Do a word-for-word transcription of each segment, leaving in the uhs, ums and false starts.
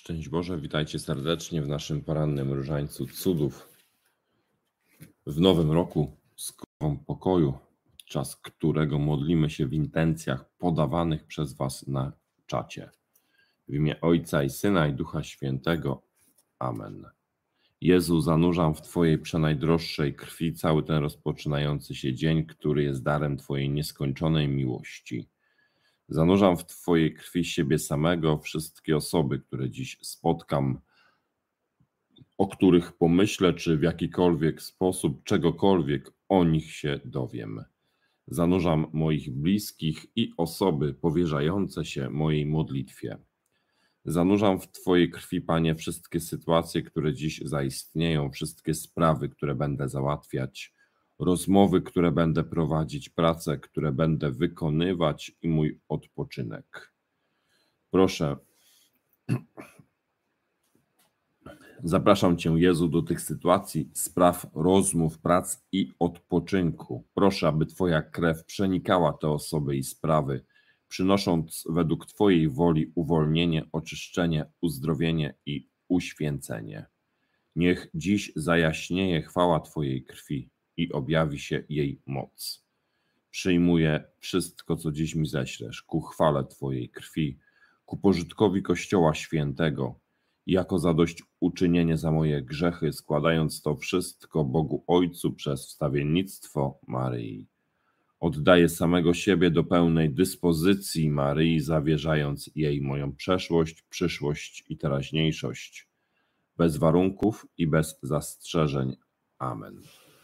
Szczęść Boże, witajcie serdecznie w naszym porannym różańcu cudów. W nowym roku z krową pokoju, podczas którego modlimy się w intencjach podawanych przez Was na czacie. W imię Ojca i Syna i Ducha Świętego. Amen. Jezu, zanurzam w Twojej przenajdroższej krwi cały ten rozpoczynający się dzień, który jest darem Twojej nieskończonej miłości. Zanurzam w Twojej krwi siebie samego, wszystkie osoby, które dziś spotkam, o których pomyślę, czy w jakikolwiek sposób, czegokolwiek o nich się dowiem. Zanurzam moich bliskich i osoby powierzające się mojej modlitwie. Zanurzam w Twojej krwi, Panie, wszystkie sytuacje, które dziś zaistnieją, wszystkie sprawy, które będę załatwiać, rozmowy, które będę prowadzić, prace, które będę wykonywać i mój odpoczynek. Proszę, zapraszam Cię, Jezu, do tych sytuacji, spraw, rozmów, prac i odpoczynku. Proszę, aby Twoja krew przenikała te osoby i sprawy, przynosząc według Twojej woli uwolnienie, oczyszczenie, uzdrowienie i uświęcenie. Niech dziś zajaśnieje chwała Twojej krwi i objawi się jej moc. Przyjmuję wszystko, co dziś mi ześlesz, ku chwale Twojej krwi, ku pożytkowi Kościoła Świętego, jako zadośćuczynienie za moje grzechy, składając to wszystko Bogu Ojcu przez wstawiennictwo Maryi. Oddaję samego siebie do pełnej dyspozycji Maryi, zawierzając jej moją przeszłość, przyszłość i teraźniejszość, bez warunków i bez zastrzeżeń. Amen.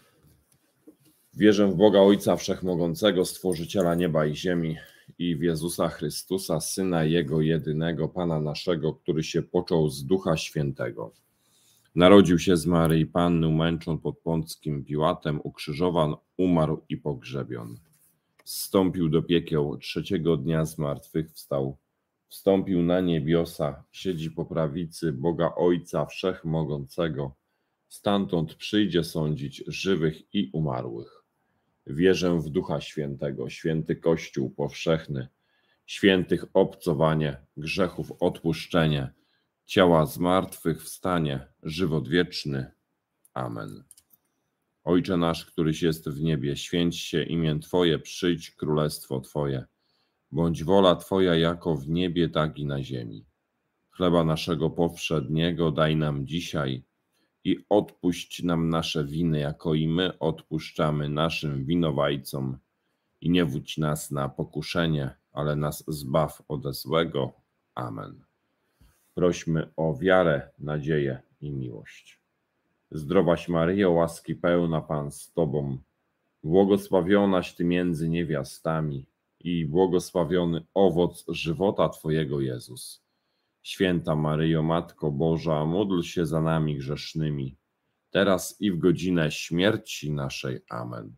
Wierzę w Boga Ojca Wszechmogącego, Stworzyciela nieba i ziemi, i w Jezusa Chrystusa, Syna Jego jedynego, Pana naszego, który się począł z Ducha Świętego. Narodził się z Maryi Panny, umęczon pod Pąckim Piłatem, ukrzyżowan, umarł i pogrzebion. Zstąpił do piekieł, trzeciego dnia zmartwychwstał, wstąpił na niebiosa, siedzi po prawicy Boga Ojca Wszechmogącego, stamtąd przyjdzie sądzić żywych i umarłych. Wierzę w Ducha Świętego, święty Kościół powszechny, świętych obcowanie, grzechów odpuszczenie, ciała zmartwychwstanie, żywot wieczny. Amen. Ojcze nasz, któryś jest w niebie, święć się imię Twoje, przyjdź królestwo Twoje. Bądź wola Twoja jako w niebie, tak i na ziemi. Chleba naszego powszedniego daj nam dzisiaj i odpuść nam nasze winy, jako i my odpuszczamy naszym winowajcom. I nie wódź nas na pokuszenie, ale nas zbaw ode złego. Amen. Prośmy o wiarę, nadzieję i miłość. Zdrowaś Maryjo, łaski pełna, Pan z Tobą, błogosławionaś Ty między niewiastami i błogosławiony owoc żywota Twojego, Jezus. Święta Maryjo, Matko Boża, módl się za nami grzesznymi, teraz i w godzinę śmierci naszej. Amen.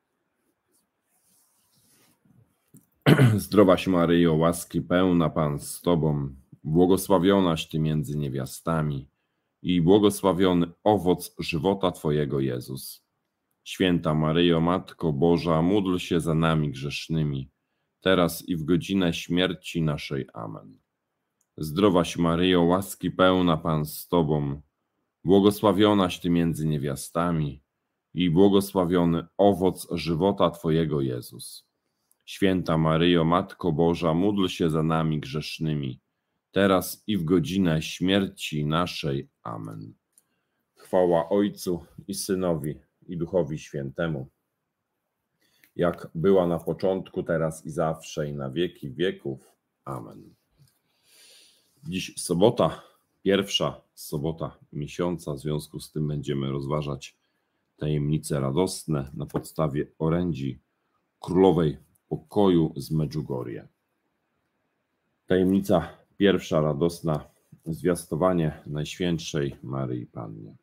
Zdrowaś Maryjo, łaski pełna, Pan z Tobą, błogosławionaś Ty między niewiastami i błogosławiony owoc żywota Twojego, Jezus. Święta Maryjo, Matko Boża, módl się za nami grzesznymi, teraz i w godzinę śmierci naszej. Amen. Zdrowaś Maryjo, łaski pełna, Pan z Tobą, błogosławionaś Ty między niewiastami i błogosławiony owoc żywota Twojego, Jezus. Święta Maryjo, Matko Boża, módl się za nami grzesznymi, teraz i w godzinę śmierci naszej. Amen. Chwała Ojcu i Synowi i Duchowi Świętemu, jak była na początku, teraz i zawsze, i na wieki wieków. Amen. Dziś sobota, pierwsza sobota miesiąca, w związku z tym będziemy rozważać tajemnice radosne na podstawie orędzi Królowej Pokoju z Medjugorje. Tajemnica pierwsza radosna, zwiastowanie Najświętszej Maryi Pannie.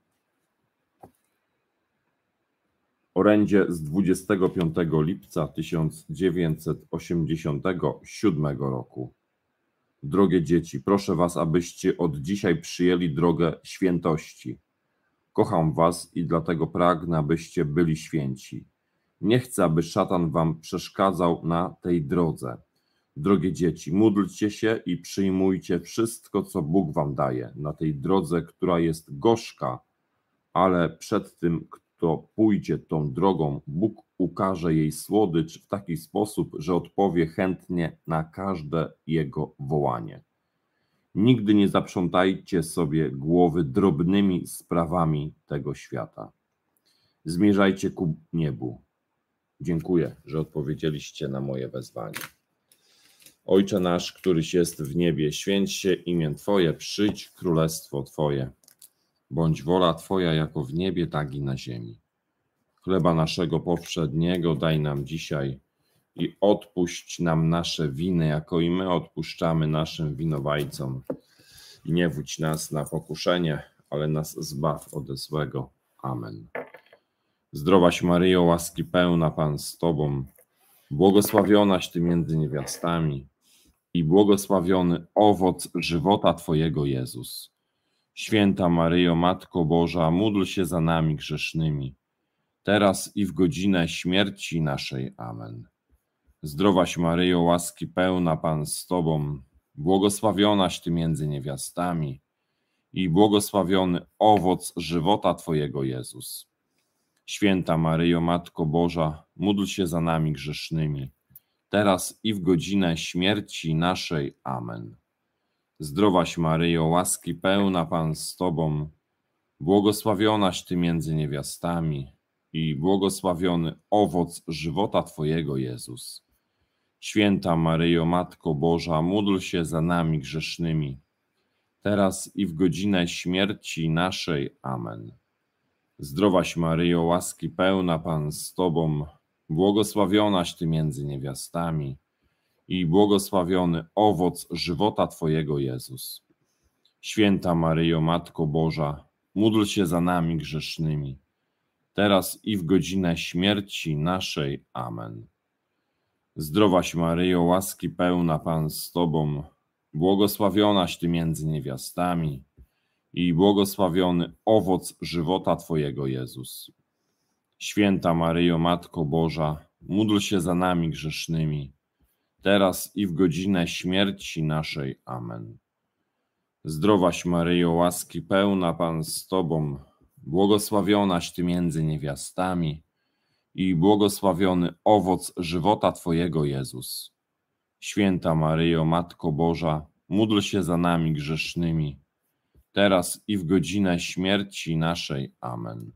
Orędzie z dwudziestego piątego lipca tysiąc dziewięćset osiemdziesiątego siódmego roku. Drogie dzieci, proszę was, abyście od dzisiaj przyjęli drogę świętości. Kocham was i dlatego pragnę, abyście byli święci. Nie chcę, aby szatan wam przeszkadzał na tej drodze. Drogie dzieci, módlcie się i przyjmujcie wszystko, co Bóg wam daje na tej drodze, która jest gorzka, ale przed tym, kto pójdzie tą drogą, Bóg ukaże jej słodycz w taki sposób, że odpowie chętnie na każde jego wołanie. Nigdy nie zaprzątajcie sobie głowy drobnymi sprawami tego świata. Zmierzajcie ku niebu. Dziękuję, że odpowiedzieliście na moje wezwanie. Ojcze nasz, któryś jest w niebie, święć się imię Twoje, przyjdź królestwo Twoje. Bądź wola Twoja jako w niebie, tak i na ziemi. Chleba naszego powszedniego daj nam dzisiaj i odpuść nam nasze winy, jako i my odpuszczamy naszym winowajcom. I nie wódź nas na pokuszenie, ale nas zbaw ode złego. Amen. Zdrowaś Maryjo, łaski pełna, Pan z Tobą, błogosławionaś Ty między niewiastami i błogosławiony owoc żywota Twojego, Jezus. Święta Maryjo, Matko Boża, módl się za nami grzesznymi, teraz i w godzinę śmierci naszej. Amen. Zdrowaś Maryjo, łaski pełna, Pan z Tobą, błogosławionaś Ty między niewiastami i błogosławiony owoc żywota Twojego, Jezus. Święta Maryjo, Matko Boża, módl się za nami grzesznymi, teraz i w godzinę śmierci naszej. Amen. Zdrowaś Maryjo, łaski pełna, Pan z Tobą, błogosławionaś Ty między niewiastami i błogosławiony owoc żywota Twojego, Jezus. Święta Maryjo, Matko Boża, módl się za nami grzesznymi, teraz i w godzinę śmierci naszej. Amen. Zdrowaś Maryjo, łaski pełna, Pan z Tobą, błogosławionaś Ty między niewiastami i błogosławiony owoc żywota Twojego, Jezus. Święta Maryjo, Matko Boża, módl się za nami grzesznymi, teraz i w godzinę śmierci naszej. Amen. Zdrowaś Maryjo, łaski pełna, Pan z Tobą, błogosławionaś Ty między niewiastami i błogosławiony owoc żywota Twojego, Jezus. Święta Maryjo, Matko Boża, módl się za nami grzesznymi, teraz i w godzinę śmierci naszej. Amen. Zdrowaś Maryjo, łaski pełna, Pan z Tobą, błogosławionaś Ty między niewiastami i błogosławiony owoc żywota Twojego, Jezus. Święta Maryjo, Matko Boża, módl się za nami grzesznymi, teraz i w godzinę śmierci naszej. Amen.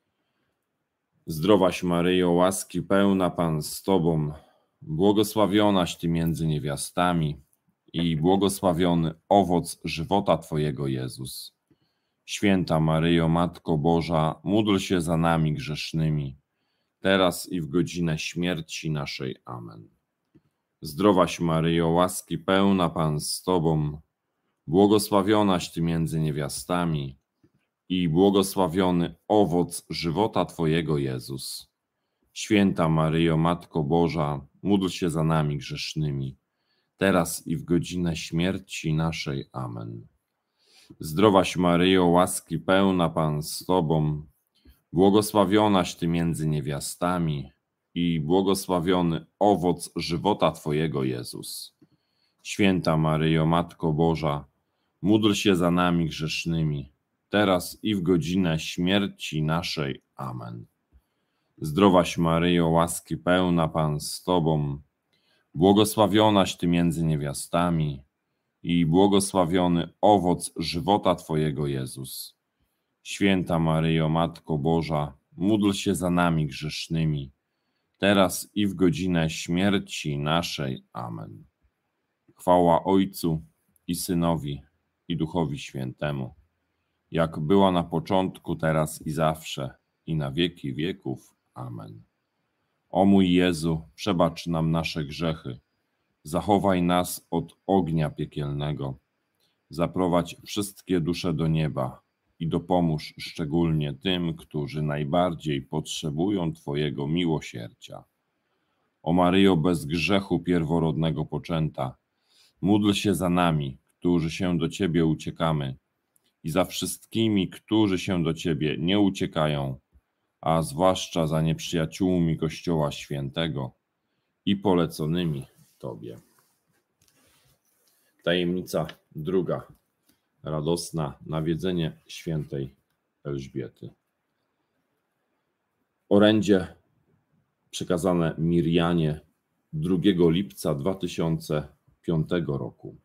Zdrowaś Maryjo, łaski pełna, Pan z Tobą, błogosławionaś Ty między niewiastami i błogosławiony owoc żywota Twojego, Jezus. Święta Maryjo, Matko Boża, módl się za nami grzesznymi, teraz i w godzinę śmierci naszej. Amen. Zdrowaś Maryjo, łaski pełna, Pan z Tobą, błogosławionaś Ty między niewiastami i błogosławiony owoc żywota Twojego, Jezus. Święta Maryjo, Matko Boża, módl się za nami grzesznymi, teraz i w godzinę śmierci naszej. Amen. Zdrowaś Maryjo, łaski pełna, Pan z Tobą, błogosławionaś Ty między niewiastami i błogosławiony owoc żywota Twojego, Jezus. Święta Maryjo, Matko Boża, módl się za nami grzesznymi, teraz i w godzinę śmierci naszej. Amen. Zdrowaś Maryjo, łaski pełna, Pan z Tobą, błogosławionaś Ty między niewiastami i błogosławiony owoc żywota Twojego, Jezus. Święta Maryjo, Matko Boża, módl się za nami grzesznymi, teraz i w godzinę śmierci naszej. Amen. Chwała Ojcu i Synowi, i Duchowi Świętemu, jak była na początku, teraz i zawsze, i na wieki wieków. Amen. O mój Jezu, przebacz nam nasze grzechy, zachowaj nas od ognia piekielnego, zaprowadź wszystkie dusze do nieba i dopomóż szczególnie tym, którzy najbardziej potrzebują Twojego miłosierdzia. O Maryjo, bez grzechu pierworodnego poczęta, módl się za nami, którzy się do Ciebie uciekamy, i za wszystkimi, którzy się do Ciebie nie uciekają, a zwłaszcza za nieprzyjaciółmi Kościoła Świętego i poleconymi Tobie. Tajemnica druga. Radosna nawiedzenie świętej Elżbiety. Orędzie przekazane Mirjanie drugiego lipca dwa tysiące piątego roku.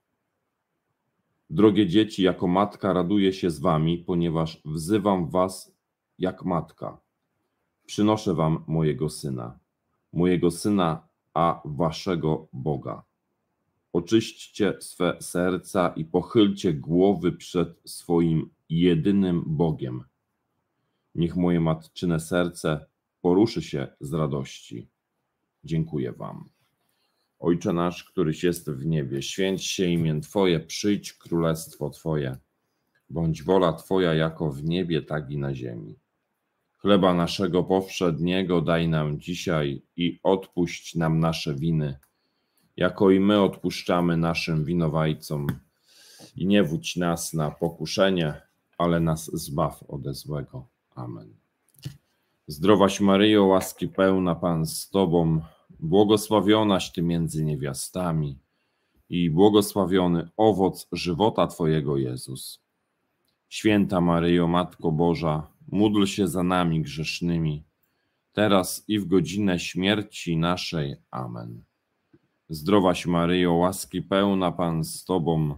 Drogie dzieci, jako matka raduję się z wami, ponieważ wzywam was jak matka. Przynoszę wam mojego syna, mojego syna, a waszego Boga. Oczyśćcie swe serca i pochylcie głowy przed swoim jedynym Bogiem. Niech moje matczyne serce poruszy się z radości. Dziękuję wam. Ojcze nasz, któryś jest w niebie, święć się imię Twoje, przyjdź królestwo Twoje. Bądź wola Twoja jako w niebie, tak i na ziemi. Chleba naszego powszedniego daj nam dzisiaj i odpuść nam nasze winy, jako i my odpuszczamy naszym winowajcom. I nie wódź nas na pokuszenie, ale nas zbaw ode złego. Amen. Zdrowaś Maryjo, łaski pełna, Pan z Tobą, błogosławionaś Ty między niewiastami i błogosławiony owoc żywota Twojego, Jezus. Święta Maryjo, Matko Boża, módl się za nami grzesznymi, teraz i w godzinę śmierci naszej. Amen. Zdrowaś Maryjo, łaski pełna, Pan z Tobą,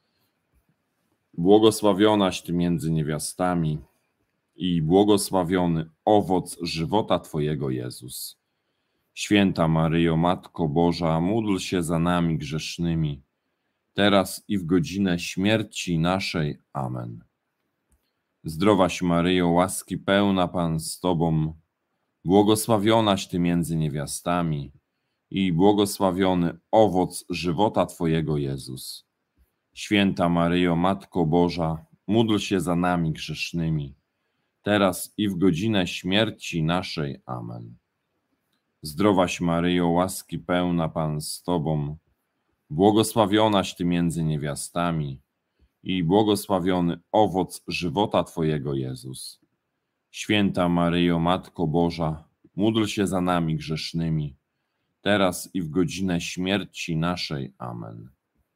błogosławionaś Ty między niewiastami i błogosławiony owoc żywota Twojego, Jezus. Święta Maryjo, Matko Boża, módl się za nami grzesznymi, teraz i w godzinę śmierci naszej. Amen. Zdrowaś Maryjo, łaski pełna, Pan z Tobą, błogosławionaś Ty między niewiastami i błogosławiony owoc żywota Twojego, Jezus. Święta Maryjo, Matko Boża, módl się za nami grzesznymi, teraz i w godzinę śmierci naszej. Amen. Zdrowaś Maryjo, łaski pełna, Pan z Tobą, błogosławionaś Ty między niewiastami i błogosławiony owoc żywota Twojego, Jezus. Święta Maryjo, Matko Boża, módl się za nami grzesznymi, teraz i w godzinę śmierci naszej. Amen.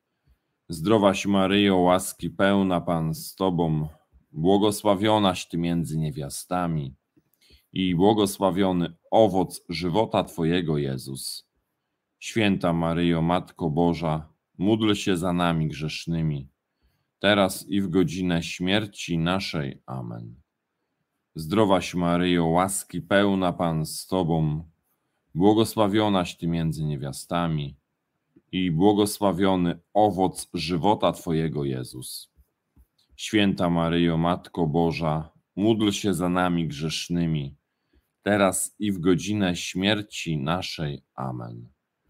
Zdrowaś Maryjo, łaski pełna, Pan z Tobą, błogosławionaś Ty między niewiastami i błogosławiony owoc żywota Twojego, Jezus. Święta Maryjo, Matko Boża, módl się za nami grzesznymi, teraz i w godzinę śmierci naszej. Amen. Zdrowaś Maryjo, łaski pełna, Pan z Tobą, błogosławionaś Ty między niewiastami i błogosławiony owoc żywota Twojego, Jezus. Święta Maryjo, Matko Boża, módl się za nami grzesznymi, teraz i w godzinę śmierci naszej. Amen.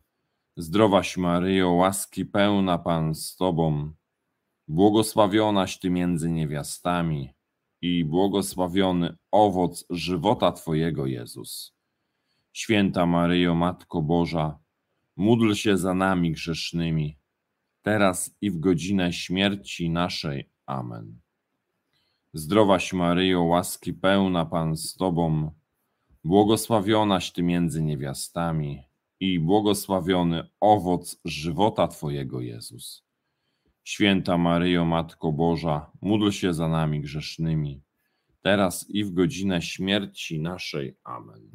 Zdrowaś Maryjo, łaski pełna, Pan z Tobą, błogosławionaś Ty między niewiastami i błogosławiony owoc żywota Twojego, Jezus. Święta Maryjo, Matko Boża, módl się za nami grzesznymi, teraz i w godzinę śmierci naszej. Amen. Zdrowaś Maryjo, łaski pełna, Pan z Tobą, błogosławionaś Ty między niewiastami i błogosławiony owoc żywota Twojego, Jezus. Święta Maryjo, Matko Boża, módl się za nami grzesznymi, teraz i w godzinę śmierci naszej. Amen.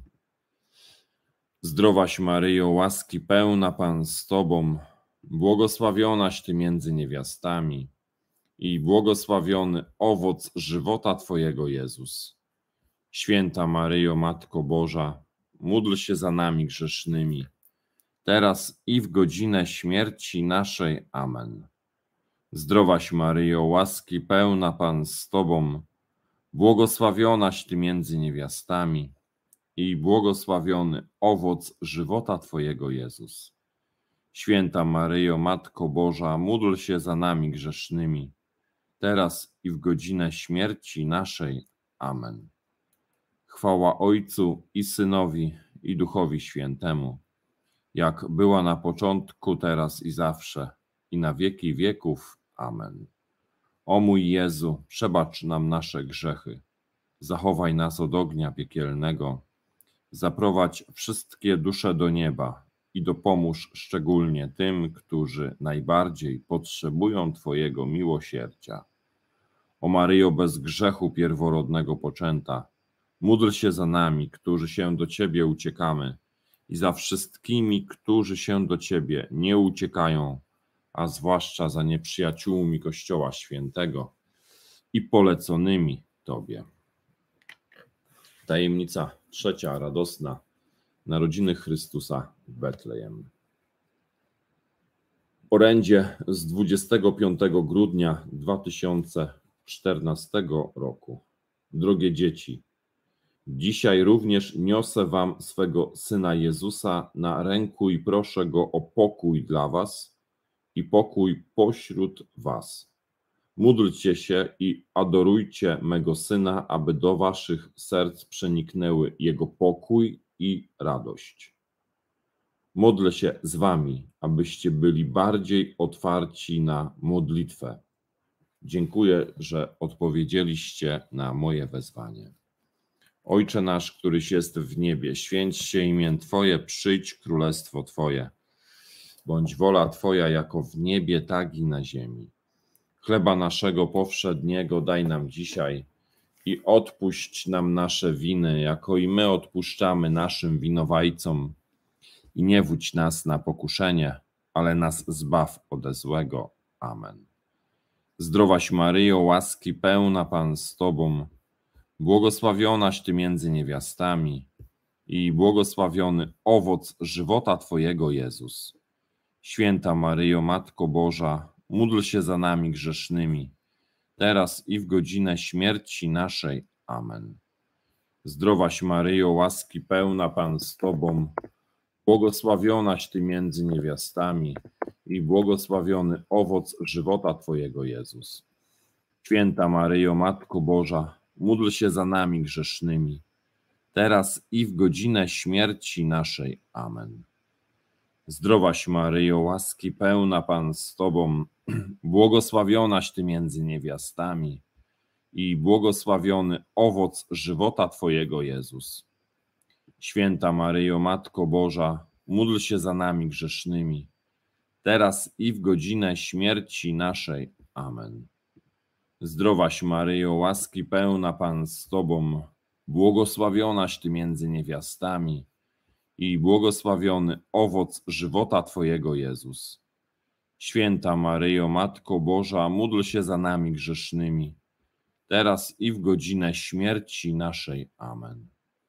Zdrowaś Maryjo, łaski pełna, Pan z Tobą, błogosławionaś Ty między niewiastami i błogosławiony owoc żywota Twojego, Jezus. Święta Maryjo, Matko Boża, módl się za nami grzesznymi, teraz i w godzinę śmierci naszej. Amen. Zdrowaś Maryjo, łaski pełna, Pan z Tobą, błogosławionaś Ty między niewiastami i błogosławiony owoc żywota Twojego, Jezus. Święta Maryjo, Matko Boża, módl się za nami grzesznymi, teraz i w godzinę śmierci naszej. Amen. Chwała Ojcu i Synowi, i Duchowi Świętemu, jak była na początku, teraz i zawsze, i na wieki wieków. Amen. O mój Jezu, przebacz nam nasze grzechy, zachowaj nas od ognia piekielnego, zaprowadź wszystkie dusze do nieba i dopomóż szczególnie tym, którzy najbardziej potrzebują Twojego miłosierdzia. O Maryjo bez grzechu pierworodnego poczęta, módl się za nami, którzy się do Ciebie uciekamy, i za wszystkimi, którzy się do Ciebie nie uciekają, a zwłaszcza za nieprzyjaciółmi Kościoła Świętego i poleconymi Tobie. Tajemnica trzecia, radosna, narodziny Chrystusa w Betlejem. Orędzie z dwudziestego piątego grudnia dwa tysiące czternastego roku. Drogie dzieci, dzisiaj również niosę wam swego Syna Jezusa na ręku i proszę Go o pokój dla was i pokój pośród was. Módlcie się i adorujcie mego Syna, aby do waszych serc przeniknęły Jego pokój i radość. Modlę się z wami, abyście byli bardziej otwarci na modlitwę. Dziękuję, że odpowiedzieliście na moje wezwanie. Ojcze nasz, któryś jest w niebie, święć się imię Twoje, przyjdź królestwo Twoje. Bądź wola Twoja jako w niebie, tak i na ziemi. Chleba naszego powszedniego daj nam dzisiaj i odpuść nam nasze winy, jako i my odpuszczamy naszym winowajcom. I nie wódź nas na pokuszenie, ale nas zbaw ode złego. Amen. Zdrowaś Maryjo, łaski pełna Pan z Tobą, błogosławionaś Ty między niewiastami i błogosławiony owoc żywota Twojego, Jezus. Święta Maryjo, Matko Boża, módl się za nami grzesznymi, teraz i w godzinę śmierci naszej. Amen. Zdrowaś Maryjo, łaski pełna Pan z Tobą, błogosławionaś Ty między niewiastami i błogosławiony owoc żywota Twojego, Jezus. Święta Maryjo, Matko Boża, módl się za nami grzesznymi, teraz i w godzinę śmierci naszej. Amen. Zdrowaś Maryjo, łaski pełna Pan z Tobą, błogosławionaś Ty między niewiastami i błogosławiony owoc żywota Twojego, Jezus. Święta Maryjo, Matko Boża, módl się za nami grzesznymi, teraz i w godzinę śmierci naszej. Amen. Zdrowaś Maryjo, łaski pełna Pan z Tobą, błogosławionaś Ty między niewiastami i błogosławiony owoc żywota Twojego, Jezus. Święta Maryjo, Matko Boża, módl się za nami grzesznymi, teraz i w godzinę śmierci naszej. Amen.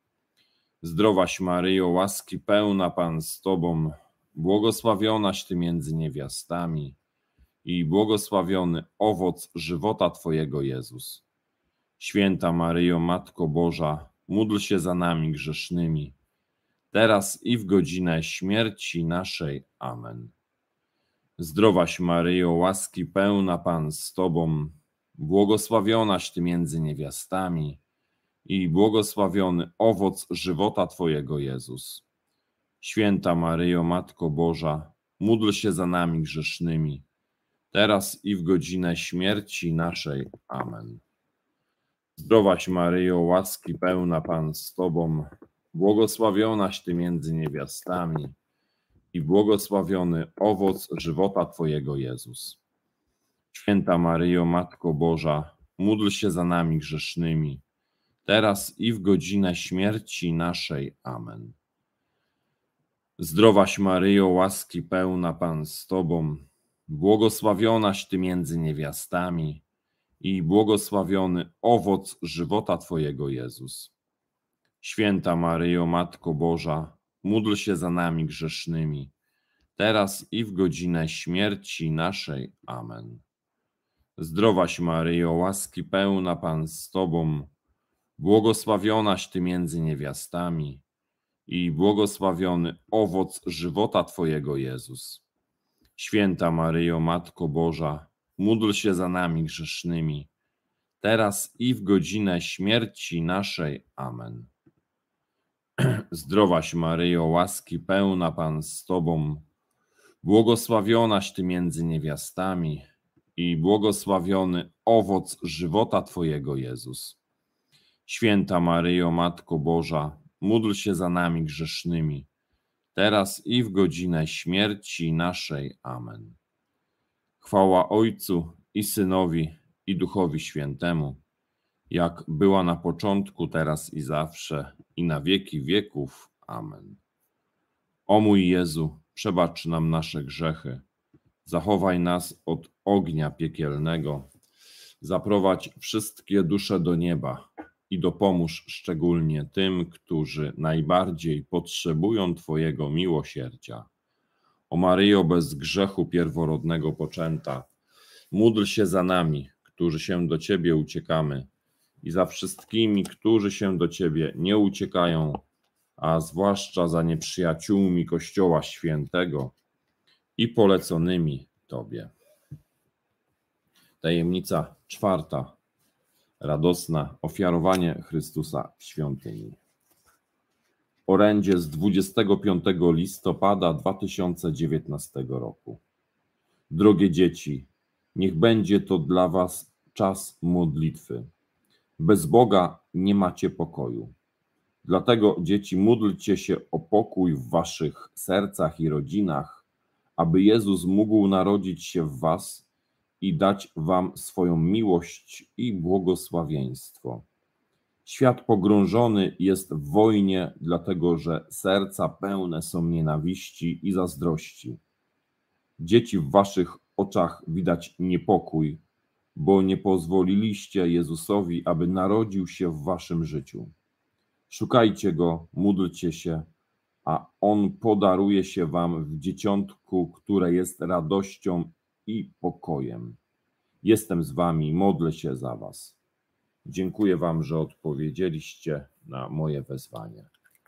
Zdrowaś Maryjo, łaski pełna Pan z Tobą, błogosławionaś Ty między niewiastami i błogosławiony owoc żywota Twojego, Jezus. Święta Maryjo, Matko Boża, módl się za nami grzesznymi, teraz i w godzinę śmierci naszej. Amen. Zdrowaś Maryjo, łaski pełna Pan z Tobą, błogosławionaś Ty między niewiastami i błogosławiony owoc żywota Twojego, Jezus. Święta Maryjo, Matko Boża, módl się za nami grzesznymi, teraz i w godzinę śmierci naszej. Amen. Zdrowaś Maryjo, łaski pełna Pan z Tobą, błogosławionaś Ty między niewiastami i błogosławiony owoc żywota Twojego, Jezus. Święta Maryjo, Matko Boża, módl się za nami grzesznymi, teraz i w godzinę śmierci naszej. Amen. Zdrowaś Maryjo, łaski pełna Pan z Tobą, błogosławionaś Ty między niewiastami i błogosławiony owoc żywota Twojego, Jezus. Święta Maryjo, Matko Boża, módl się za nami grzesznymi, teraz i w godzinę śmierci naszej. Amen. Zdrowaś Maryjo, łaski pełna Pan z Tobą, błogosławionaś Ty między niewiastami i błogosławiony owoc żywota Twojego, Jezus. Święta Maryjo, Matko Boża, módl się za nami grzesznymi, teraz i w godzinę śmierci naszej. Amen. Zdrowaś Maryjo, łaski pełna Pan z Tobą, błogosławionaś Ty między niewiastami i błogosławiony owoc żywota Twojego, Jezus. Święta Maryjo, Matko Boża, módl się za nami grzesznymi, teraz i w godzinę śmierci naszej. Amen. Chwała Ojcu i Synowi, i Duchowi Świętemu, jak była na początku, teraz i zawsze, i na wieki wieków. Amen. O mój Jezu, przebacz nam nasze grzechy, zachowaj nas od ognia piekielnego, zaprowadź wszystkie dusze do nieba i dopomóż szczególnie tym, którzy najbardziej potrzebują Twojego miłosierdzia. O Maryjo, bez grzechu pierworodnego poczęta, módl się za nami, którzy się do Ciebie uciekamy, i za wszystkimi, którzy się do Ciebie nie uciekają, a zwłaszcza za nieprzyjaciółmi Kościoła Świętego i poleconymi Tobie. Tajemnica czwarta. Radosna ofiarowanie Chrystusa w świątyni. Orędzie z dwudziestego piątego listopada dwa tysiące dziewiętnastego roku. Drogie dzieci, niech będzie to dla was czas modlitwy. Bez Boga nie macie pokoju. Dlatego, dzieci, módlcie się o pokój w waszych sercach i rodzinach, aby Jezus mógł narodzić się w was i dać wam swoją miłość i błogosławieństwo. Świat pogrążony jest w wojnie, dlatego że serca pełne są nienawiści i zazdrości. Dzieci, w waszych oczach widać niepokój, bo nie pozwoliliście Jezusowi, aby narodził się w waszym życiu. Szukajcie Go, módlcie się, a On podaruje się wam w dzieciątku, które jest radością i pokojem. Jestem z wami, modlę się za was. Dziękuję wam, że odpowiedzieliście na moje wezwanie.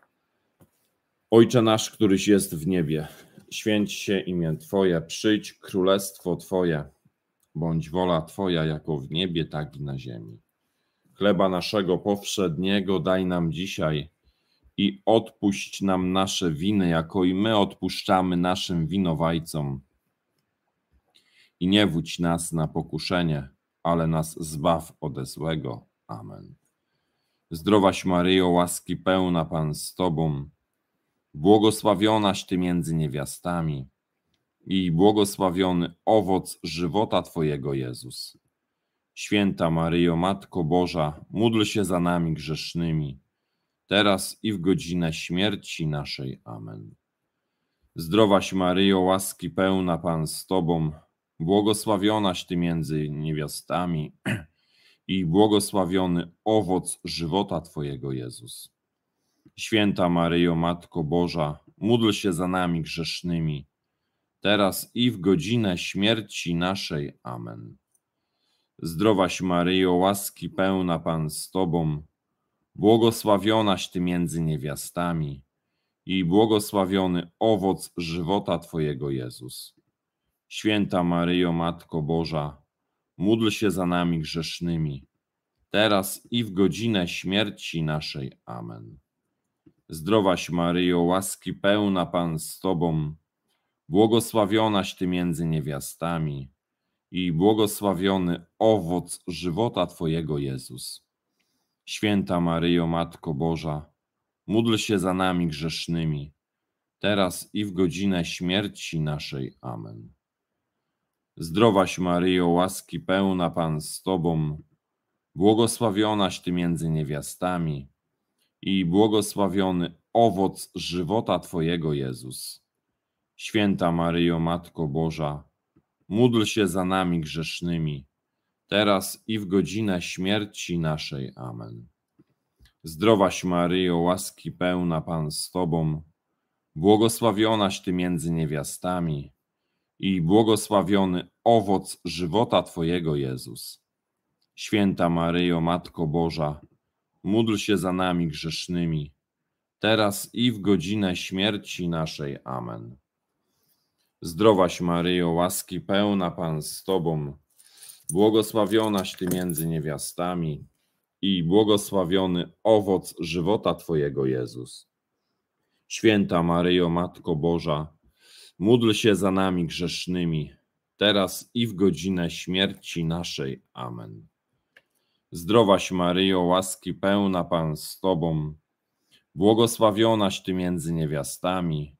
Ojcze nasz, któryś jest w niebie, święć się imię Twoje, przyjdź królestwo Twoje, bądź wola Twoja jako w niebie, tak i na ziemi. Chleba naszego powszedniego daj nam dzisiaj i odpuść nam nasze winy, jako i my odpuszczamy naszym winowajcom. I nie wódź nas na pokuszenie, ale nas zbaw ode złego. Amen. Zdrowaś Maryjo, łaski pełna, Pan z Tobą, błogosławionaś Ty między niewiastami i błogosławiony owoc żywota Twojego, Jezus. Święta Maryjo, Matko Boża, módl się za nami grzesznymi, teraz i w godzinę śmierci naszej. Amen. Zdrowaś Maryjo, łaski pełna, Pan z Tobą, błogosławionaś Ty między niewiastami i błogosławiony owoc żywota Twojego, Jezus. Święta Maryjo, Matko Boża, módl się za nami grzesznymi, teraz i w godzinę śmierci naszej. Amen. Zdrowaś Maryjo, łaski pełna, Pan z Tobą, błogosławionaś Ty między niewiastami i błogosławiony owoc żywota Twojego, Jezus. Święta Maryjo, Matko Boża, módl się za nami grzesznymi, teraz i w godzinę śmierci naszej. Amen. Zdrowaś Maryjo, łaski pełna, Pan z Tobą, błogosławionaś Ty między niewiastami i błogosławiony owoc żywota Twojego, Jezus. Święta Maryjo, Matko Boża, módl się za nami grzesznymi, teraz i w godzinę śmierci naszej. Amen. Zdrowaś Maryjo, łaski pełna, Pan z Tobą, błogosławionaś Ty między niewiastami i błogosławiony owoc żywota Twojego, Jezus. Święta Maryjo, Matko Boża, módl się za nami grzesznymi, teraz i w godzinę śmierci naszej. Amen. Zdrowaś Maryjo, łaski pełna, Pan z Tobą, błogosławionaś Ty między niewiastami i błogosławiony owoc żywota Twojego, Jezus. Święta Maryjo, Matko Boża, módl się za nami grzesznymi, teraz i w godzinę śmierci naszej. Amen. Zdrowaś Maryjo, łaski pełna, Pan z Tobą, błogosławionaś Ty między niewiastami i błogosławiony owoc żywota Twojego, Jezus. Święta Maryjo, Matko Boża, módl się za nami grzesznymi, teraz i w godzinę śmierci naszej. Amen. Zdrowaś Maryjo, łaski pełna, Pan z Tobą, błogosławionaś Ty między niewiastami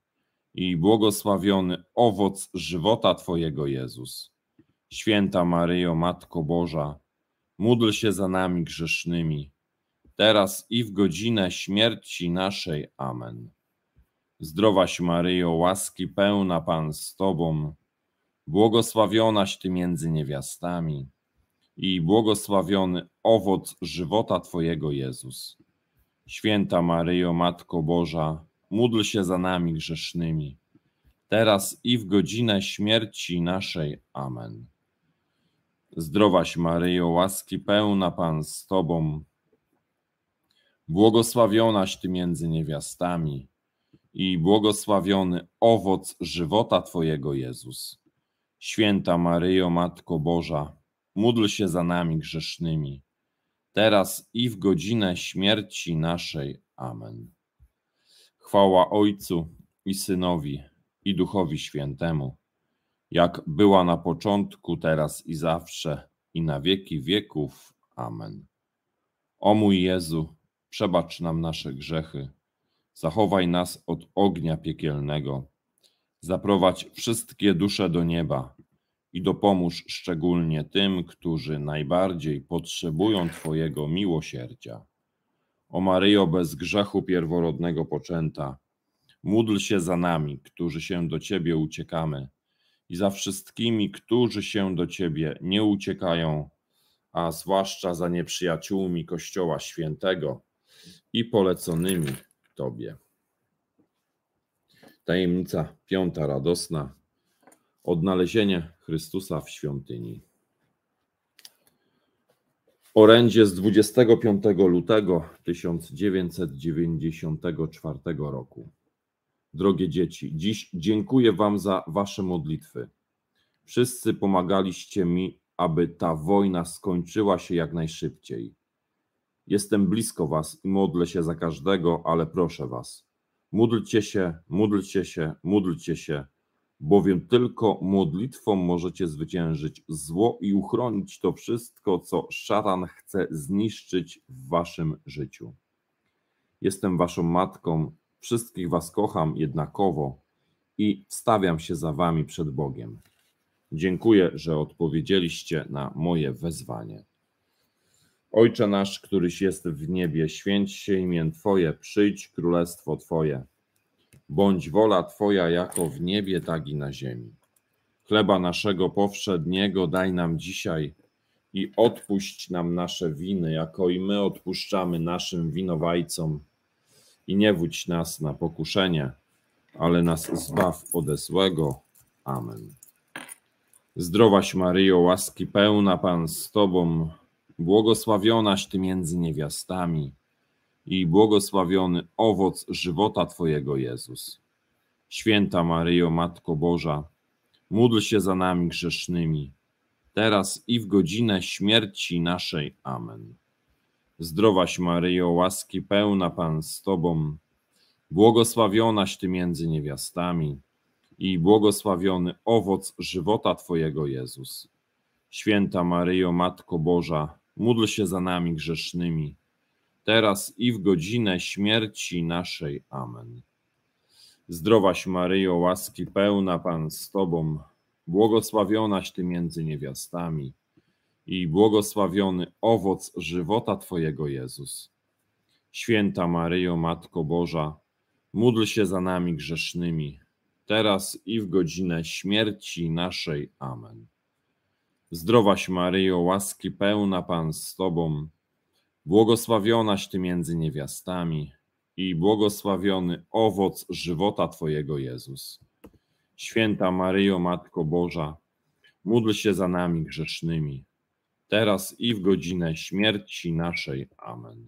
i błogosławiony owoc żywota Twojego, Jezus. Święta Maryjo, Matko Boża, módl się za nami grzesznymi, teraz i w godzinę śmierci naszej. Amen. Zdrowaś Maryjo, łaski pełna, Pan z Tobą, błogosławionaś Ty między niewiastami i błogosławiony owoc żywota Twojego, Jezus. Święta Maryjo, Matko Boża, módl się za nami grzesznymi, teraz i w godzinę śmierci naszej. Amen. Zdrowaś Maryjo, łaski pełna, Pan z Tobą, błogosławionaś Ty między niewiastami i błogosławiony owoc żywota Twojego, Jezus. Święta Maryjo, Matko Boża, módl się za nami grzesznymi, teraz i w godzinę śmierci naszej. Amen. Chwała Ojcu i Synowi, i Duchowi Świętemu, jak była na początku, teraz i zawsze, i na wieki wieków. Amen. O mój Jezu, przebacz nam nasze grzechy, zachowaj nas od ognia piekielnego, zaprowadź wszystkie dusze do nieba i dopomóż szczególnie tym, którzy najbardziej potrzebują Twojego miłosierdzia. O Maryjo, bez grzechu pierworodnego poczęta, módl się za nami, którzy się do Ciebie uciekamy, i za wszystkimi, którzy się do Ciebie nie uciekają, a zwłaszcza za nieprzyjaciółmi Kościoła Świętego i poleconymi Tobie. Tajemnica piąta radosna. Odnalezienie Chrystusa w świątyni. Orędzie z dwudziestego piątego lutego tysiąc dziewięćset dziewięćdziesiątego czwartego roku. Drogie dzieci, dziś dziękuję Wam za Wasze modlitwy. Wszyscy pomagaliście mi, aby ta wojna skończyła się jak najszybciej. Jestem blisko Was i modlę się za każdego, ale proszę Was, módlcie się, módlcie się, módlcie się, bowiem tylko modlitwą możecie zwyciężyć zło i uchronić to wszystko, co szatan chce zniszczyć w Waszym życiu. Jestem Waszą matką, wszystkich Was kocham jednakowo i wstawiam się za Wami przed Bogiem. Dziękuję, że odpowiedzieliście na moje wezwanie. Ojcze nasz, któryś jest w niebie, święć się imię Twoje, przyjdź królestwo Twoje. Bądź wola Twoja jako w niebie, tak i na ziemi. Chleba naszego powszedniego daj nam dzisiaj i odpuść nam nasze winy, jako i my odpuszczamy naszym winowajcom. I nie wódź nas na pokuszenie, ale nas zbaw ode złego. Amen. Zdrowaś Maryjo, łaski pełna, Pan z Tobą, błogosławionaś Ty między niewiastami i błogosławiony owoc żywota Twojego, Jezus. Święta Maryjo, Matko Boża, módl się za nami grzesznymi, teraz i w godzinę śmierci naszej. Amen. Zdrowaś Maryjo, łaski pełna, Pan z Tobą, błogosławionaś Ty między niewiastami i błogosławiony owoc żywota Twojego, Jezus. Święta Maryjo, Matko Boża, módl się za nami grzesznymi, teraz i w godzinę śmierci naszej. Amen. Zdrowaś Maryjo, łaski pełna, Pan z Tobą, błogosławionaś Ty między niewiastami i błogosławiony owoc żywota Twojego, Jezus. Święta Maryjo, Matko Boża, módl się za nami grzesznymi, teraz i w godzinę śmierci naszej. Amen. Zdrowaś Maryjo, łaski pełna, Pan z Tobą, błogosławionaś Ty między niewiastami i błogosławiony owoc żywota Twojego, Jezus. Święta Maryjo, Matko Boża, módl się za nami grzesznymi, teraz i w godzinę śmierci naszej. Amen.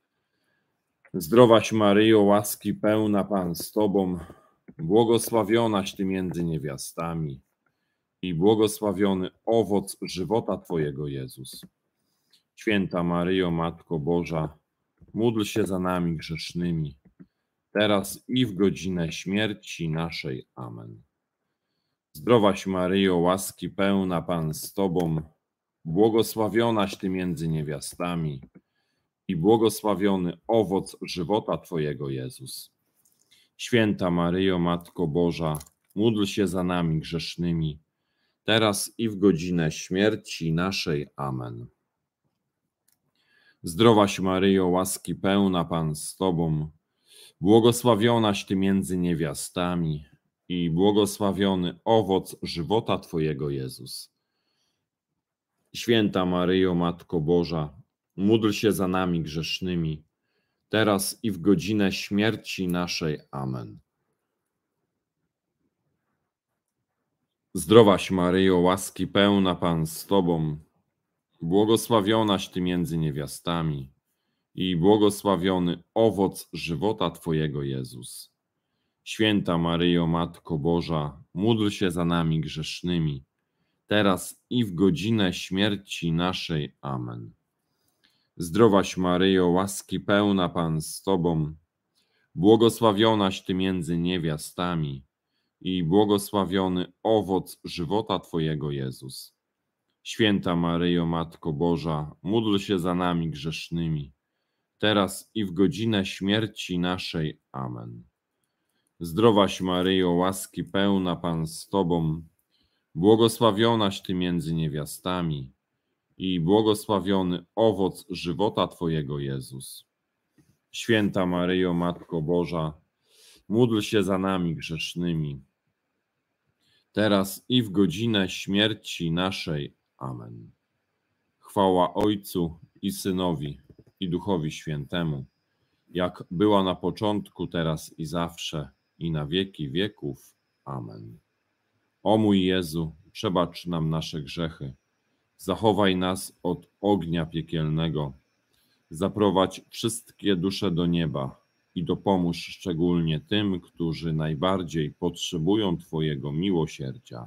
Zdrowaś Maryjo, łaski pełna, Pan z Tobą, błogosławionaś Ty między niewiastami i błogosławiony owoc żywota Twojego, Jezus. Święta Maryjo, Matko Boża, módl się za nami grzesznymi, teraz i w godzinę śmierci naszej. Amen. Zdrowaś Maryjo, łaski pełna, Pan z Tobą, błogosławionaś Ty między niewiastami i błogosławiony owoc żywota Twojego, Jezus. Święta Maryjo, Matko Boża, módl się za nami grzesznymi, teraz i w godzinę śmierci naszej. Amen. Zdrowaś Maryjo, łaski pełna, Pan z Tobą, błogosławionaś Ty między niewiastami i błogosławiony owoc żywota Twojego, Jezus. Święta Maryjo, Matko Boża, módl się za nami grzesznymi, teraz i w godzinę śmierci naszej. Amen. Zdrowaś Maryjo, łaski pełna, Pan z Tobą, błogosławionaś Ty między niewiastami i błogosławiony owoc żywota Twojego, Jezus. Święta Maryjo, Matko Boża, módl się za nami grzesznymi, teraz i w godzinę śmierci naszej. Amen. Zdrowaś Maryjo, łaski pełna, Pan z Tobą, błogosławionaś Ty między niewiastami i błogosławiony owoc żywota Twojego, Jezus. Święta Maryjo, Matko Boża, módl się za nami grzesznymi, teraz i w godzinę śmierci naszej. Amen. Zdrowaś Maryjo, łaski pełna, Pan z Tobą, błogosławionaś Ty między niewiastami i błogosławiony owoc żywota Twojego, Jezus. Święta Maryjo, Matko Boża, módl się za nami grzesznymi, teraz i w godzinę śmierci naszej. Amen. Chwała Ojcu i Synowi, i Duchowi Świętemu, jak była na początku, teraz i zawsze, i na wieki wieków. Amen. O mój Jezu, przebacz nam nasze grzechy, zachowaj nas od ognia piekielnego, zaprowadź wszystkie dusze do nieba i dopomóż szczególnie tym, którzy najbardziej potrzebują Twojego miłosierdzia.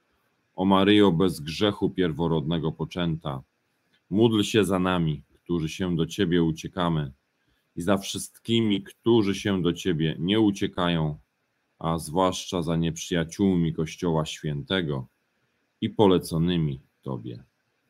O Maryjo, bez grzechu pierworodnego poczęta, módl się za nami, którzy się do Ciebie uciekamy, i za wszystkimi, którzy się do Ciebie nie uciekają, a zwłaszcza za nieprzyjaciółmi Kościoła Świętego i poleconymi Tobie.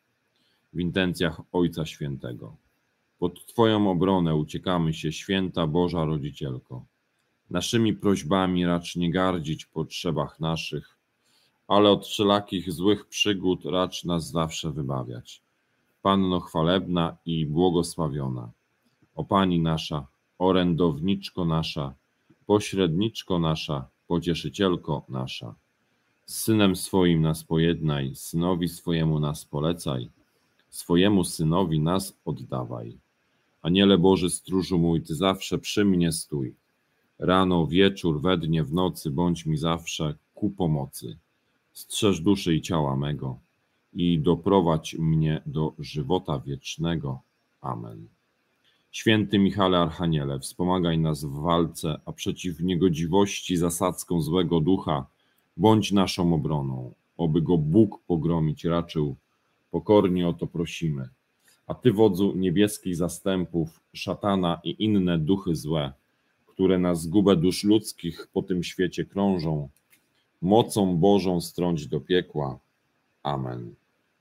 W intencjach Ojca Świętego. Pod Twoją obronę uciekamy się, Święta Boża Rodzicielko. Naszymi prośbami racz nie gardzić w potrzebach naszych, ale od wszelakich złych przygód racz nas zawsze wybawiać. Panno chwalebna i błogosławiona, o Pani nasza, orędowniczko nasza, pośredniczko nasza, pocieszycielko nasza. Z Synem swoim nas pojednaj, Synowi swojemu nas polecaj, swojemu Synowi nas oddawaj. Aniele Boży, stróżu mój, Ty zawsze przy mnie stój. Rano, wieczór, we dnie, w nocy bądź mi zawsze ku pomocy. Strzeż duszy i ciała mego i doprowadź mnie do żywota wiecznego. Amen. Święty Michale Archaniele, wspomagaj nas w walce, a przeciw niegodziwości zasadzką złego ducha bądź naszą obroną, oby go Bóg pogromić raczył. Pokornie o to prosimy. A Ty, wodzu niebieskich zastępów, szatana i inne duchy złe, które na zgubę dusz ludzkich po tym świecie krążą, mocą Bożą strąć do piekła. Amen.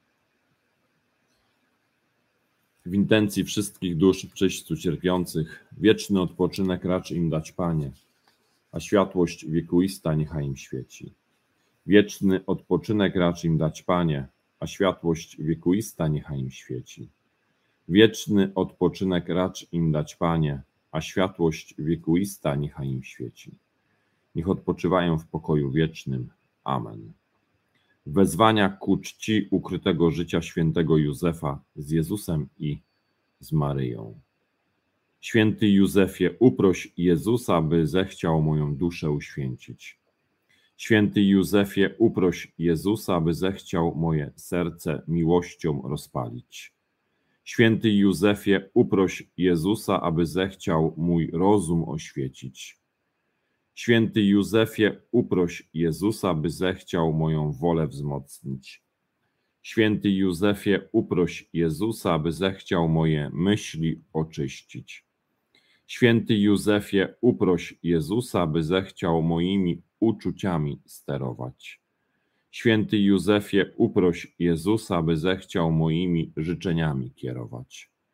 W intencji wszystkich dusz w czyśćcu cierpiących, wieczny odpoczynek racz im dać, Panie, a światłość wiekuista niechaj im świeci. Wieczny odpoczynek racz im dać, Panie, a światłość wiekuista niechaj im świeci. Wieczny odpoczynek racz im dać, Panie, a światłość wiekuista niechaj im świeci. Niech odpoczywają w pokoju wiecznym. Amen. Wezwania ku czci ukrytego życia świętego Józefa z Jezusem i z Maryją. Święty Józefie, uproś Jezusa, by zechciał moją duszę uświęcić. Święty Józefie, uproś Jezusa, by zechciał moje serce miłością rozpalić. Święty Józefie, uproś Jezusa, aby zechciał mój rozum oświecić. Święty Józefie, uproś Jezusa, by zechciał moją wolę wzmocnić. Święty Józefie, uproś Jezusa, by zechciał moje myśli oczyścić. Święty Józefie, uproś Jezusa, by zechciał moimi uczuciami sterować. Święty Józefie, uproś Jezusa, by zechciał moimi życzeniami kierować.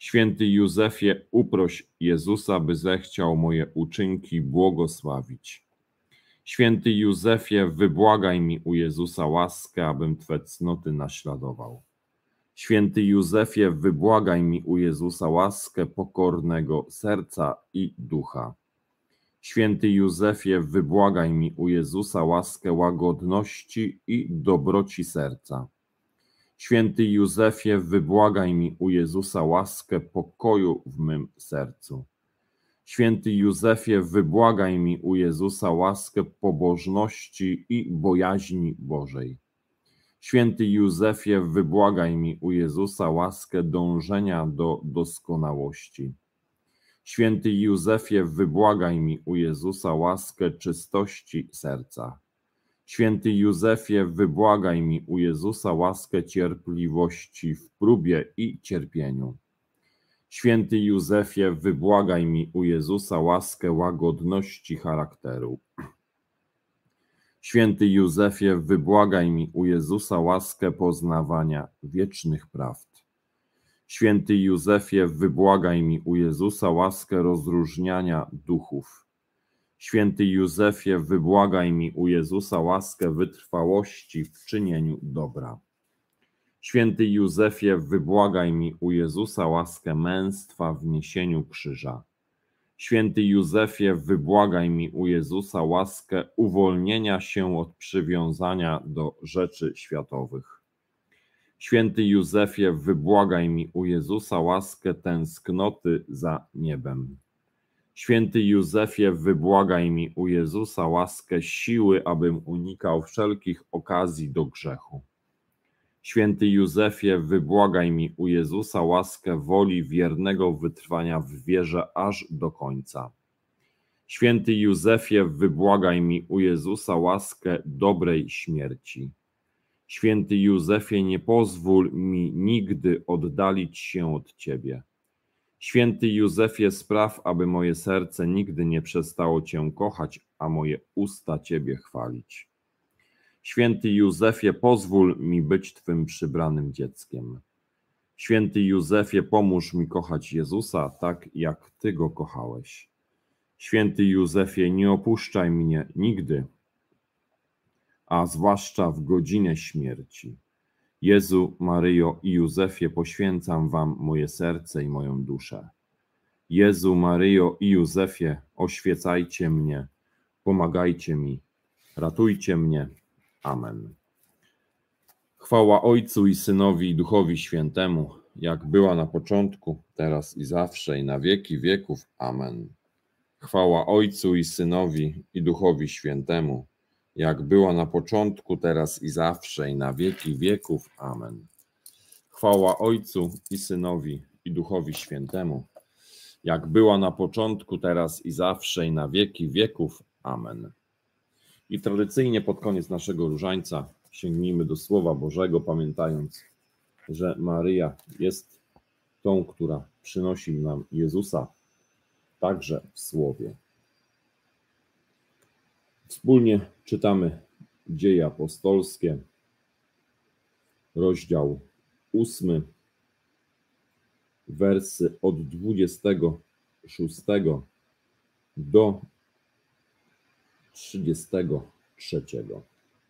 Święty Józefie, uproś Jezusa, by zechciał moje uczynki błogosławić. Święty Józefie, wybłagaj mi u Jezusa łaskę, abym Twe cnoty naśladował. Święty Józefie, wybłagaj mi u Jezusa łaskę pokornego serca i ducha. Święty Józefie, wybłagaj mi u Jezusa łaskę łagodności i dobroci serca. Święty Józefie, wybłagaj mi u Jezusa łaskę pokoju w mym sercu. Święty Józefie, wybłagaj mi u Jezusa łaskę pobożności i bojaźni Bożej. Święty Józefie, wybłagaj mi u Jezusa łaskę dążenia do doskonałości. Święty Józefie, wybłagaj mi u Jezusa łaskę czystości serca. Święty Józefie, wybłagaj mi u Jezusa łaskę cierpliwości w próbie i cierpieniu. Święty Józefie, wybłagaj mi u Jezusa łaskę łagodności charakteru. Święty Józefie, wybłagaj mi u Jezusa łaskę poznawania wiecznych prawd. Święty Józefie, wybłagaj mi u Jezusa łaskę rozróżniania duchów. Święty Józefie, wybłagaj mi u Jezusa łaskę wytrwałości w czynieniu dobra. Święty Józefie, wybłagaj mi u Jezusa łaskę męstwa w niesieniu krzyża. Święty Józefie, wybłagaj mi u Jezusa łaskę uwolnienia się od przywiązania do rzeczy światowych. Święty Józefie, wybłagaj mi u Jezusa łaskę tęsknoty za niebem. Święty Józefie, wybłagaj mi u Jezusa łaskę siły, abym unikał wszelkich okazji do grzechu. Święty Józefie, wybłagaj mi u Jezusa łaskę woli wiernego wytrwania w wierze aż do końca. Święty Józefie, wybłagaj mi u Jezusa łaskę dobrej śmierci. Święty Józefie, nie pozwól mi nigdy oddalić się od Ciebie. Święty Józefie, spraw, aby moje serce nigdy nie przestało Cię kochać, a moje usta Ciebie chwalić. Święty Józefie, pozwól mi być Twym przybranym dzieckiem. Święty Józefie, pomóż mi kochać Jezusa tak, jak Ty Go kochałeś. Święty Józefie, nie opuszczaj mnie nigdy, a zwłaszcza w godzinę śmierci. Jezu, Maryjo i Józefie, poświęcam Wam moje serce i moją duszę. Jezu, Maryjo i Józefie, oświecajcie mnie, pomagajcie mi, ratujcie mnie. Amen. Chwała Ojcu i Synowi i Duchowi Świętemu, jak była na początku, teraz i zawsze, i na wieki wieków. Amen. Chwała Ojcu i Synowi i Duchowi Świętemu, jak była na początku, teraz i zawsze, i na wieki wieków. Amen. Chwała Ojcu i Synowi i Duchowi Świętemu, jak była na początku, teraz i zawsze, i na wieki wieków. Amen. I tradycyjnie pod koniec naszego różańca sięgnijmy do Słowa Bożego, pamiętając, że Maryja jest tą, która przynosi nam Jezusa także w Słowie. Wspólnie czytamy Dzieje Apostolskie, rozdział ósmy, wersy od dwudziestego szóstego do trzydziestego trzeciego.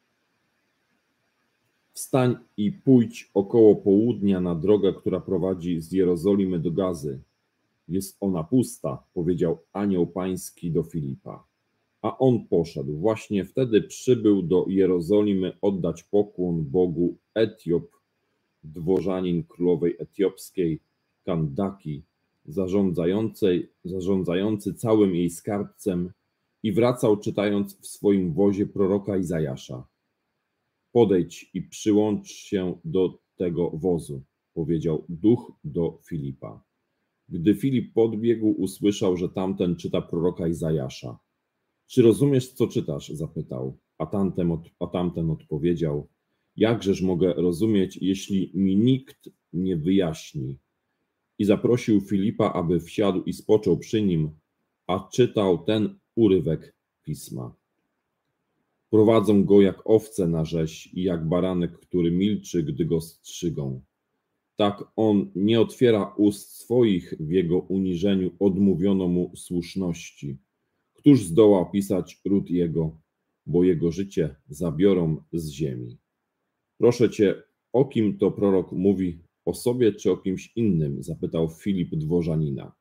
Wstań i pójdź około południa na drogę, która prowadzi z Jerozolimy do Gazy. Jest ona pusta, powiedział anioł pański do Filipa. A on poszedł. Właśnie wtedy przybył do Jerozolimy oddać pokłon Bogu Etiop, dworzanin królowej etiopskiej Kandaki, zarządzającej, zarządzający całym jej skarbcem, i wracał, czytając w swoim wozie proroka Izajasza. Podejdź i przyłącz się do tego wozu, powiedział duch do Filipa. Gdy Filip podbiegł, usłyszał, że tamten czyta proroka Izajasza. Czy rozumiesz, co czytasz? Zapytał, a tamten, od, a tamten odpowiedział. Jakżeż mogę rozumieć, jeśli mi nikt nie wyjaśni? I zaprosił Filipa, aby wsiadł i spoczął przy nim, a czytał ten urywek pisma. Prowadzą go jak owce na rzeź i jak baranek, który milczy, gdy go strzygą. tak on nie otwiera ust swoich, w jego uniżeniu odmówiono mu słuszności. Któż zdoła opisać ród jego, bo jego życie zabiorą z ziemi. Proszę cię, o kim to prorok mówi, o sobie czy o kimś innym? Zapytał Filip dworzanina.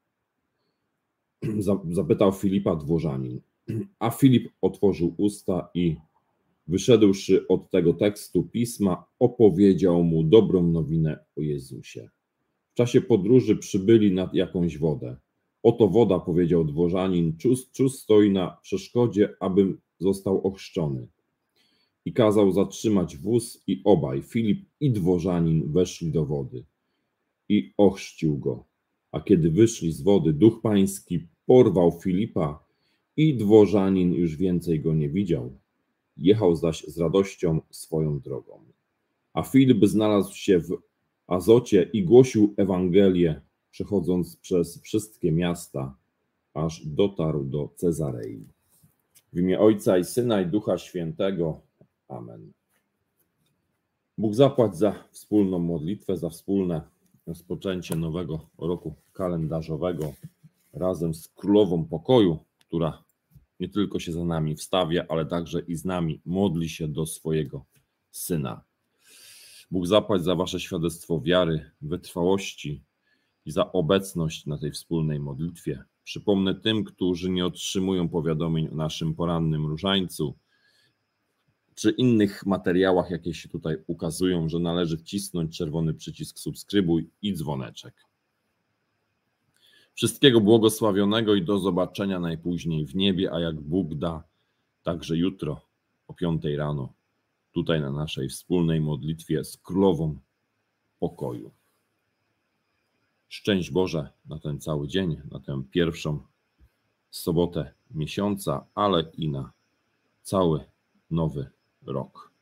Zapytał Filipa dworzanin. A Filip otworzył usta i wyszedłszy od tego tekstu pisma, opowiedział mu dobrą nowinę o Jezusie. W czasie podróży przybyli nad jakąś wodę. Oto woda, powiedział dworzanin, czus, czus stoi na przeszkodzie, abym został ochrzczony. I kazał zatrzymać wóz i obaj, Filip i dworzanin, weszli do wody. I ochrzcił go. A kiedy wyszli z wody, duch pański porwał Filipa i dworzanin już więcej go nie widział. Jechał zaś z radością swoją drogą. A Filip znalazł się w Azocie i głosił Ewangelię, przechodząc przez wszystkie miasta, aż dotarł do Cezarei. W imię Ojca i Syna i Ducha Świętego. Amen. Bóg zapłać za wspólną modlitwę, za wspólne rozpoczęcie nowego roku kalendarzowego razem z Królową Pokoju, która nie tylko się za nami wstawia, ale także i z nami modli się do swojego Syna. Bóg zapłać za wasze świadectwo wiary, wytrwałości i za obecność na tej wspólnej modlitwie. Przypomnę tym, którzy nie otrzymują powiadomień o naszym porannym różańcu, czy innych materiałach, jakie się tutaj ukazują, że należy wcisnąć czerwony przycisk subskrybuj i dzwoneczek. Wszystkiego błogosławionego i do zobaczenia najpóźniej w niebie, a jak Bóg da, także jutro o piątej rano, tutaj na naszej wspólnej modlitwie z Królową Pokoju. Szczęść Boże na ten cały dzień, na tę pierwszą sobotę miesiąca, ale i na cały nowy rok.